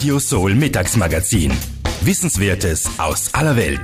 Radio Soul Mittagsmagazin. Wissenswertes aus aller Welt.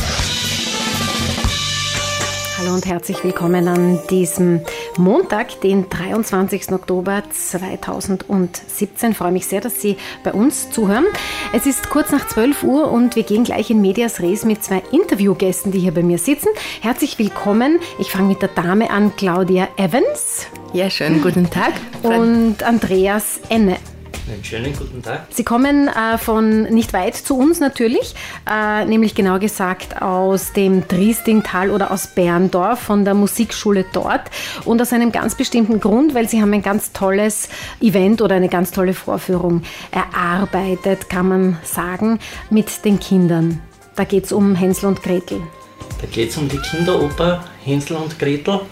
Hallo und herzlich willkommen an diesem Montag, den 23. Oktober 2017. Ich freue mich sehr, dass Sie bei uns zuhören. Es ist kurz nach 12 Uhr und wir gehen gleich in Medias Res mit zwei Interviewgästen, die hier bei mir sitzen. Herzlich willkommen. Ich fange mit der Dame an, Claudia Evans. Ja, schönen guten Tag. Und Andreas Enne. Einen schönen guten Tag. Sie kommen von nicht weit zu uns natürlich, nämlich genau gesagt aus dem Triestingtal oder aus Berndorf, von der Musikschule dort. Und aus einem ganz bestimmten Grund, weil Sie haben ein ganz tolles Event oder eine ganz tolle Vorführung erarbeitet, kann man sagen, mit den Kindern. Da geht es um Hänsel und Gretel. Da geht es um die Kinderoper Hänsel und Gretel.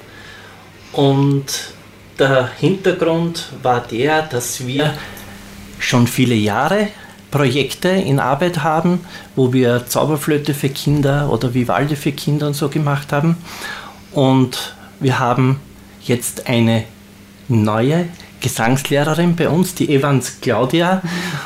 Und der Hintergrund war der, dass wir schon viele Jahre Projekte in Arbeit haben, wo wir Zauberflöte für Kinder oder Vivaldi für Kinder und so gemacht haben. Und wir haben jetzt eine neue Gesangslehrerin bei uns, die Evans Claudia,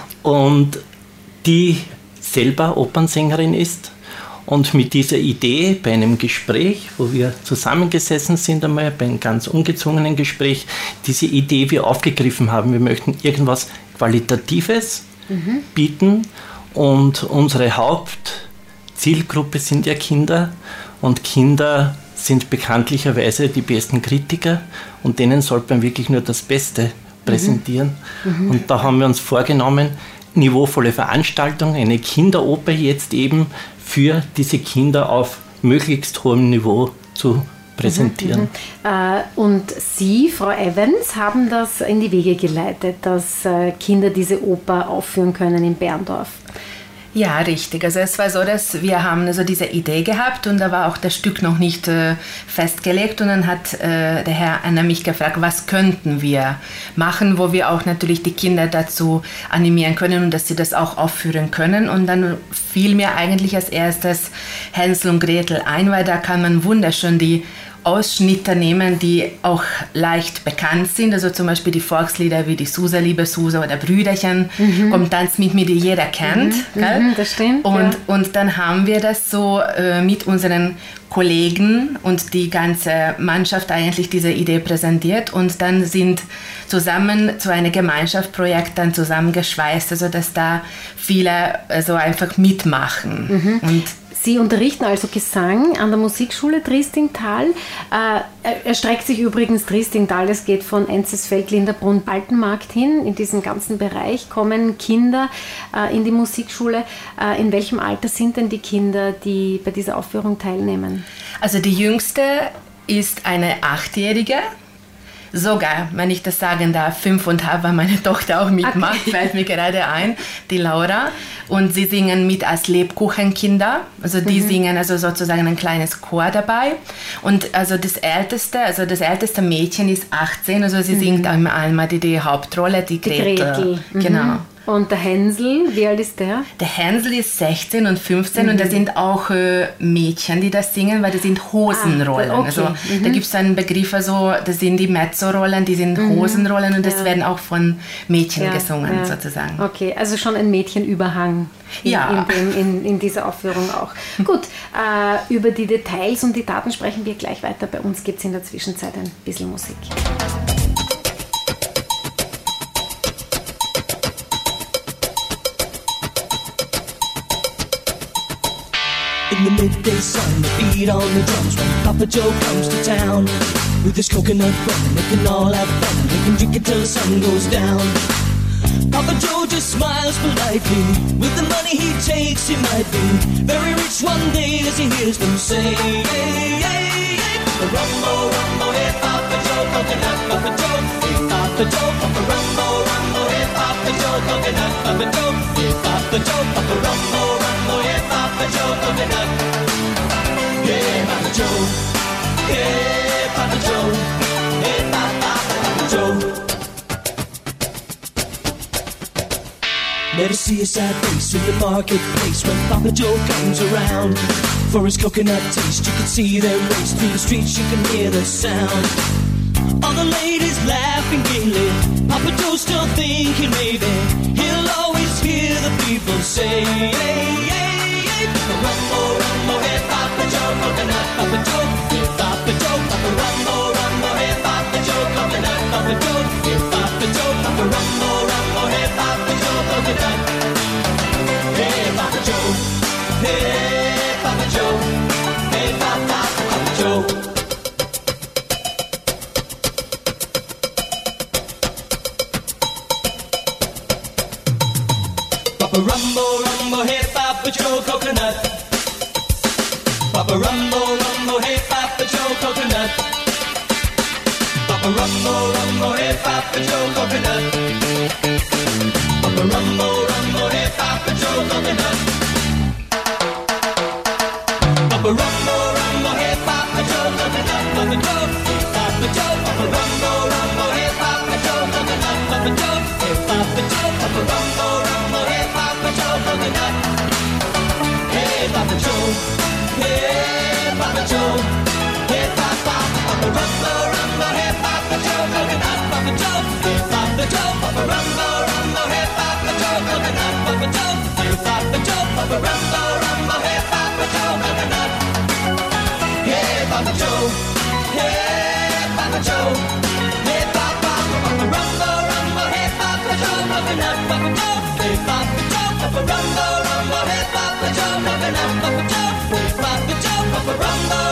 und die selber Opernsängerin ist. Und mit dieser Idee, bei einem Gespräch, wo wir zusammengesessen sind einmal, bei einem ganz ungezwungenen Gespräch, diese Idee wir aufgegriffen haben. Wir möchten irgendwas Qualitatives bieten und unsere Hauptzielgruppe sind ja Kinder und Kinder sind bekanntlicherweise die besten Kritiker und denen sollte man wirklich nur das Beste präsentieren. Und da haben wir uns vorgenommen, niveauvolle Veranstaltung, eine Kinderoper jetzt eben für diese Kinder auf möglichst hohem Niveau zu präsentieren. Und Sie, Frau Evans, haben das in die Wege geleitet, dass Kinder diese Oper aufführen können in Berndorf. Ja, richtig. Also es war so, dass wir haben also diese Idee gehabt und da war auch das Stück noch nicht festgelegt und dann hat der Herr Anna mich gefragt, was könnten wir machen, wo wir auch natürlich die Kinder dazu animieren können und dass sie das auch aufführen können. Und dann fiel mir eigentlich als erstes Hänsel und Gretel ein, weil da kann man wunderschön die Ausschnitte nehmen, die auch leicht bekannt sind, also zum Beispiel die Volkslieder wie die Susa, liebe Susa oder Brüderchen, Komm, tanz mit mir, die jeder kennt. Das stimmt. Und dann haben wir das so mit unseren Kollegen und die ganze Mannschaft eigentlich diese Idee präsentiert und dann sind zusammen zu einem Gemeinschaftsprojekt dann zusammengeschweißt, also dass da viele also einfach mitmachen. Und Sie unterrichten also Gesang an der Musikschule Triestingtal. Erstreckt sich übrigens Triestingtal, es geht von Enzesfeld, Linderbrunn, Altenmarkt hin. In diesem ganzen Bereich kommen Kinder in die Musikschule. In welchem Alter sind denn die Kinder, die bei dieser Aufführung teilnehmen? Also die jüngste ist eine 8-Jährige. Sogar, wenn ich das sagen darf, 5,5, weil meine Tochter auch mitmacht, fällt mir gerade ein, die Laura. Und sie singen mit als Lebkuchenkinder. Also die singen also sozusagen ein kleines Chor dabei. Und also das älteste Mädchen ist 18, also sie singt einmal die Hauptrolle, die Gretel. Genau. Und der Hänsel, wie alt ist der? Der Hänsel ist 16 und 15 und da sind auch Mädchen, die das singen, weil das sind Hosenrollen. Okay. Also da gibt es einen Begriff, also das sind die Mezzorollen, die sind Hosenrollen und das werden auch von Mädchen gesungen sozusagen. Okay, also schon ein Mädchenüberhang in dieser Aufführung auch. Gut, über die Details und die Daten sprechen wir gleich weiter. Bei uns gibt es in der Zwischenzeit ein bisschen Musik. In the midday sun, the beat on the drums when Papa Joe comes to town. With his coconut rum, they can all have fun. They can drink it till the sun goes down. Papa Joe just smiles politely. With the money he takes, he might be very rich one day as he hears them say, hey, hey, hey. Rumbo, rumbo, hey, Papa Joe, coconut, Papa Joe, hey, Papa Joe, Papa Rumbo, rumbo, hey, Papa Joe, coconut, Papa Joe, hey, Papa Joe, Papa Rumbo, rumbo, hey, Papa Joe, coconut. Hey, Papa Joe, hey, Papa Joe, hey, Papa Joe. Never see a sad face in the marketplace when Papa Joe comes around. For his coconut taste, you can see them race through the streets, you can hear the sound. All the ladies laughing gaily, Papa Joe's still thinking maybe he'll always hear Papa Rumbo, Rumbo, hey Papa Joe Coconut. Papa Rumbo, Rumbo, hey Papa Joe Coconut. Papa Rumbo, Rumbo, hey Papa Joe Coconut. Papa Rumbo, Rumbo, hey Papa Joe Coconut. Papa Rumbo, Rumbo, hey Papa Joe Coconut. Papa Joe, hey Papa Joe. Papa Rumbo, Rumbo, hey Papa Joe Coconut. Papa Joe, hey Papa Joe. Papa Rumbo, Rumbo, hey Papa Joe Coconut. Hey Papa Joe, hey Papa Joe, hey Papa. Papa Rumbo, Rumbo, hey Papa Joe Coconut. Papa Joe, hey Papa Joe. Papa Rumbo, Rumbo, hey Papa Joe Coconut. Papa Joe, hey Papa Joe. Papa Rumbo, Rumbo, hey Papa Joe Coconut. Hey Papa Joe, hey Papa Joe, hey Papa. Papa Rumbo, Rumbo, hey Papa Joe Coconut. Papa Joe, hey Papa Joe. Papa Rumbo, Rumbo, hey Papa Joe Coconut. Papa Joe, hey Papa Joe. Papa Rumbo,